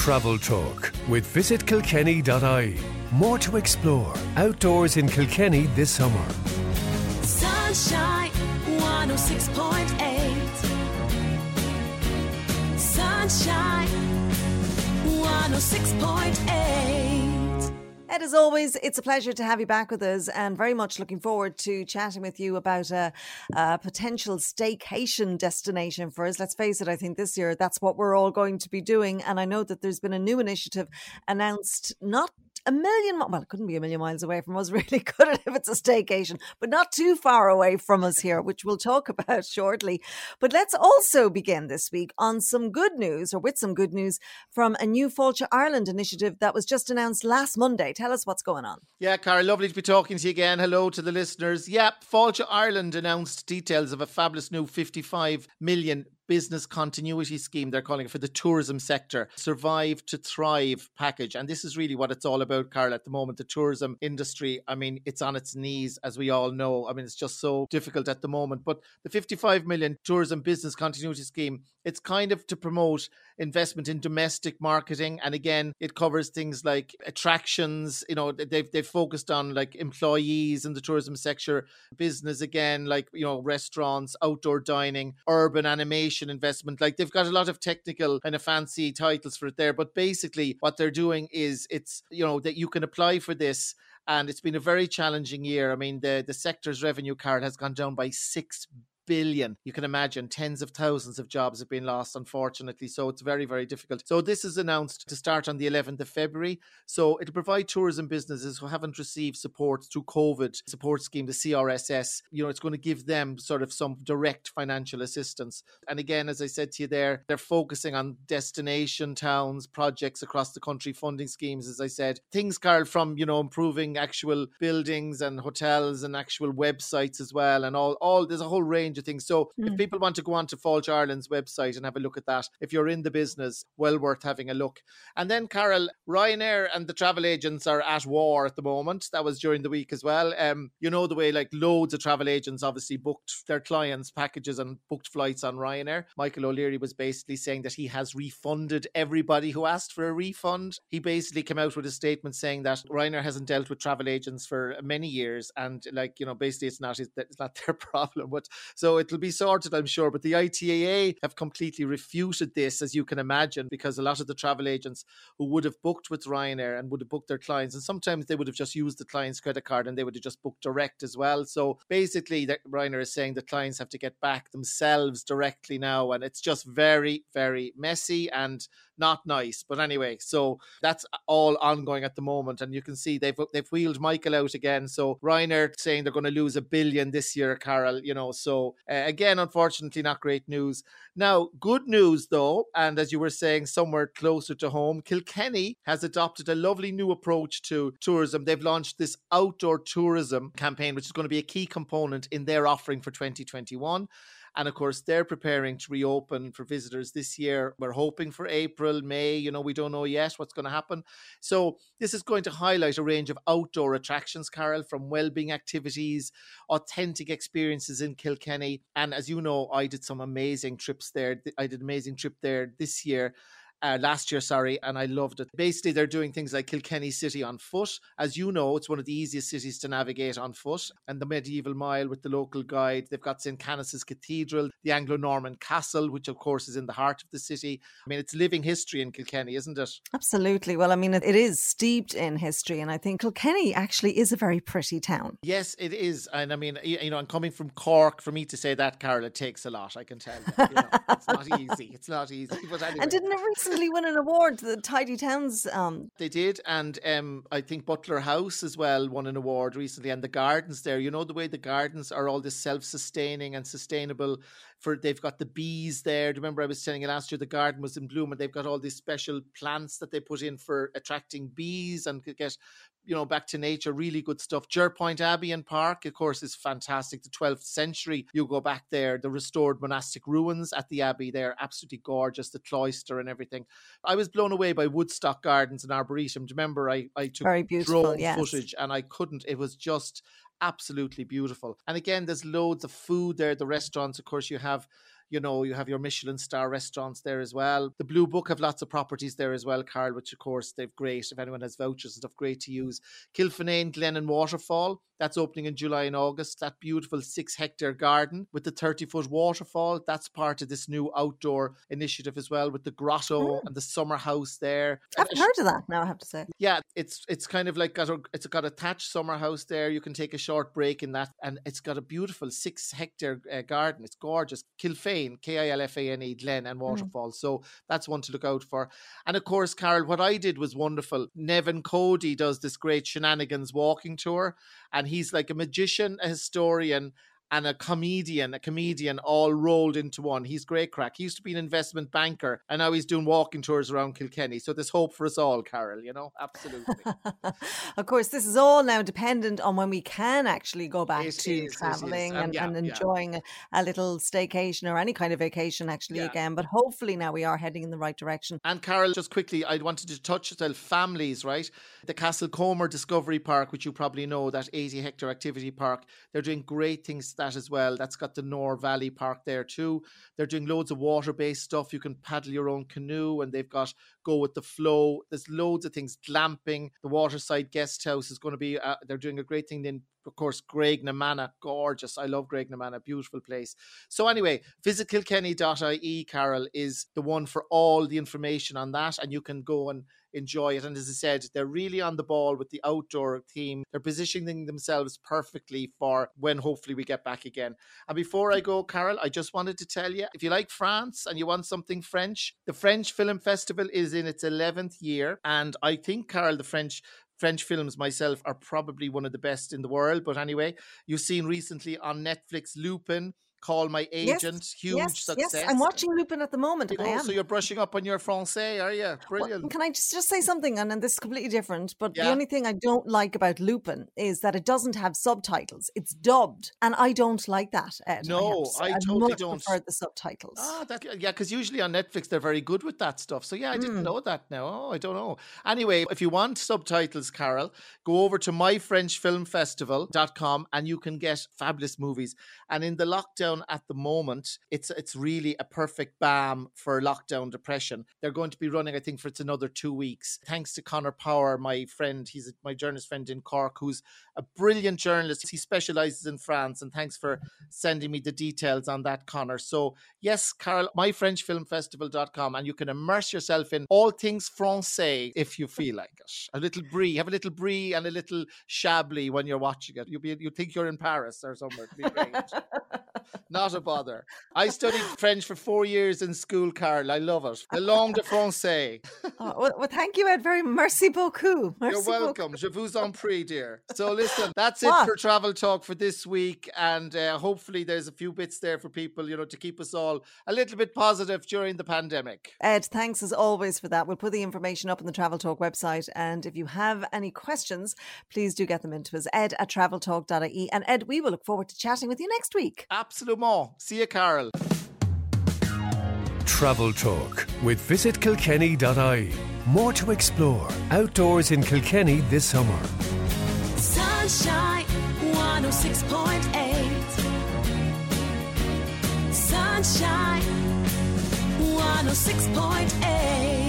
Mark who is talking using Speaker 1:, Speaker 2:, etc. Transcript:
Speaker 1: Travel Talk with visitkilkenny.ie. More to explore outdoors in Kilkenny this summer.
Speaker 2: Sunshine 106.8. Sunshine 106.8.
Speaker 3: And as always, it's a pleasure to have you back with us, and very much looking forward to chatting with you about a potential staycation destination for us. Let's face it, I think this year that's what we're all going to be doing. And I know that there's been a new initiative announced not a million, well, it couldn't be a million miles away from us, really, could it, if it's a staycation, but not too far away from us here, which we'll talk about shortly. But let's also begin this week on some good news, or with some good news, from a new Fáilte Ireland initiative that was just announced last Monday. Tell us what's going on.
Speaker 4: Yeah, Cara, lovely to be talking to you again. Hello to the listeners. Yeah, Fáilte Ireland announced details of a fabulous new 55 million business continuity scheme, they're calling it, for the tourism sector, Survive to Thrive package. And this is really what it's all about, Carl, at the moment. The tourism industry, I mean, it's on its knees, as we all know. I mean, it's just so difficult at the moment. But the 55 million tourism business continuity scheme, it's kind of to promote investment in domestic marketing. And again, it covers things like attractions. You know, they've focused on like employees in the tourism sector, business again, like, you know, restaurants, outdoor dining, urban animation investment. Like, they've got a lot of technical kind of fancy titles for it there. But basically what they're doing is, it's, you know, that you can apply for this. And it's been a very challenging year. I mean, the sector's revenue, card has gone down by 6 billion. You can imagine tens of thousands of jobs have been lost, unfortunately. So it's very, very difficult. So this is announced to start on the 11th of February. So it'll provide tourism businesses who haven't received support through COVID support scheme, the CRSS. You know, it's going to give them sort of some direct financial assistance. And again, as I said to you there, they're focusing on destination towns, projects across the country, funding schemes, as I said. Things, Carl, from, you know, improving actual buildings and hotels and actual websites as well. And all there's a whole range of things. So if people want to go on to Fáilte Ireland's website and have a look at that, if you're in the business, well worth having a look. And then, Carol, Ryanair and the travel agents are at war at the moment. That was during the week as well. You know, the way like loads of travel agents obviously booked their clients packages and booked flights on Ryanair. Michael O'Leary was basically saying that he has refunded everybody who asked for a refund. He basically came out with a statement saying that Ryanair hasn't dealt with travel agents for many years, and, like, you know, basically it's not their problem. But so it'll be sorted, I'm sure. But the ITAA have completely refuted this, as you can imagine, because a lot of the travel agents who would have booked with Ryanair and would have booked their clients, and sometimes they would have just used the client's credit card and they would have just booked direct as well. So basically, Ryanair is saying the clients have to get back themselves directly now, and it's just very, very messy and not nice. But anyway, so that's all ongoing at the moment, and you can see they've wheeled Michael out again. So Ryanair saying they're going to lose $1 billion this year, Carol, you know. So again, unfortunately, not great news. Now, good news though, and as you were saying, somewhere closer to home, Kilkenny has adopted a lovely new approach to tourism. They've launched this outdoor tourism campaign, which is going to be a key component in their offering for 2021. And of course, they're preparing to reopen for visitors this year. We're hoping for April, May, you know, we don't know yet what's going to happen. So this is going to highlight a range of outdoor attractions, Carol, from wellbeing activities, authentic experiences in Kilkenny. And as you know, I did some amazing trips there. I did an amazing trip there this year. Last year, and I loved it. Basically, they're doing things like Kilkenny City on foot. As you know, it's one of the easiest cities to navigate on foot. And the Medieval Mile with the local guide. They've got St. Canice's Cathedral, the Anglo-Norman Castle, which of course is in the heart of the city. I mean, it's living history in Kilkenny, isn't it?
Speaker 3: Absolutely. Well, I mean, it is steeped in history. And I think Kilkenny actually is a very pretty town.
Speaker 4: Yes, it is. And I mean, you know, and coming from Cork, for me to say that, Carol, it takes a lot, I can tell you. You know, it's not easy. It's not easy. But anyway.
Speaker 3: And didn't it recently win an award, the Tidy Towns?
Speaker 4: They did, and I think Butler House as well won an award recently, and the gardens there, you know, the way the gardens are all this self-sustaining and sustainable. They've got the bees there. Do you remember I was telling you last year the garden was in bloom, and they've got all these special plants that they put in for attracting bees and could get, you know, back to nature. Really good stuff. Jerpoint Abbey and Park, of course, is fantastic. The 12th century, you go back there, the restored monastic ruins at the Abbey, they're absolutely gorgeous, the cloister and everything. I was blown away by Woodstock Gardens and Arboretum. Do you remember I took drone footage, and I couldn't, it was just absolutely beautiful. And again, there's loads of food there. The restaurants, of course, you have You know, you have your Michelin star restaurants there as well. The Blue Book have lots of properties there as well, Carl, which of course they've great. If anyone has vouchers and stuff, great to use. Kilfinane, Glen and Waterfall. That's opening in July and August. That beautiful 6-hectare garden with the 30-foot waterfall. That's part of this new outdoor initiative as well, with the grotto and the summer house there.
Speaker 3: I haven't heard of that now, I have to say.
Speaker 4: Yeah, it's kind of like it's got a thatched summer house there. You can take a short break in that, and it's got a beautiful 6-hectare garden. It's gorgeous. Kilfane, Kilfane, Glen and Waterfall. So that's one to look out for. And of course, Carol, what I did was wonderful. Nevin Cody does this great Shenanigans walking tour, and he's like a magician, a historian, and a comedian all rolled into one. He's great crack. He used to be an investment banker, and now he's doing walking tours around Kilkenny. So there's hope for us all, Carol, you know, absolutely.
Speaker 3: Of course, this is all now dependent on when we can actually go back to travelling and enjoying a little staycation or any kind of vacation actually again. But hopefully now we are heading in the right direction.
Speaker 4: And Carol, just quickly, I wanted to touch families, right? The Castlecomer Discovery Park, which you probably know, that 80-hectare activity park, they're doing great things that as well. That's got the Nore Valley Park there too. They're doing loads of water-based stuff. You can paddle your own canoe, and they've got Go With The Flow. There's loads of things. Glamping. The Waterside Guest House is going to be, they're doing a great thing then. Of course, Graignamanagh, gorgeous. I love Graignamanagh, beautiful place. So anyway, visit kilkenny.ie, Carol, is the one for all the information on that, and you can go and enjoy it. And as I said, they're really on the ball with the outdoor theme. They're positioning themselves perfectly for when hopefully we get back again. And before I go, Carol, I just wanted to tell you, if you like France and you want something French, the French Film Festival is in its 11th year. And I think, Carol, the French films myself are probably one of the best in the world. But anyway, you've seen recently on Netflix Lupin, Call My Agent, huge success.
Speaker 3: Yes, I'm watching Lupin at the moment.
Speaker 4: So you're brushing up on your Francais, are you? Brilliant.
Speaker 3: Well, can I just say something? And this is completely different, but the only thing I don't like about Lupin is that it doesn't have subtitles. It's dubbed, and I don't like that, Ed.
Speaker 4: No, I totally don't.
Speaker 3: prefer the subtitles.
Speaker 4: Because usually on Netflix they're very good with that stuff. So I didn't know that now. Oh, I don't know. Anyway, if you want subtitles, Carol, go over to myfrenchfilmfestival.com and you can get fabulous movies. And in the lockdown at the moment, it's really a perfect balm for lockdown depression. They're going to be running, I think, for it's another 2 weeks. Thanks to Conor Power, my friend, he's my journalist friend in Cork, who's a brilliant journalist. He specialises in France, and thanks for sending me the details on that, Conor. So yes, Carol, myfrenchfilmfestival.com, and you can immerse yourself in all things Francais if you feel like it. Have a little brie and a little chablis when you're watching it. You think you're in Paris or somewhere. It'll be great. Not a bother. I studied French for 4 years in school, Carl. I love it. The langue de français.
Speaker 3: Well, thank you, Ed. Very merci beaucoup.
Speaker 4: You're welcome. Je vous en prie, dear. So listen, that's it for Travel Talk for this week. And hopefully there's a few bits there for people, to keep us all a little bit positive during the pandemic.
Speaker 3: Ed, thanks as always for that. We'll put the information up on the Travel Talk website. And if you have any questions, please do get them into us. ed@traveltalk.ie. And Ed, we will look forward to chatting with you next week.
Speaker 4: Absolument. See you, Carol.
Speaker 1: Travel Talk with visitkilkenny.ie. More to explore outdoors in Kilkenny this summer.
Speaker 2: Sunshine 106.8. Sunshine 106.8.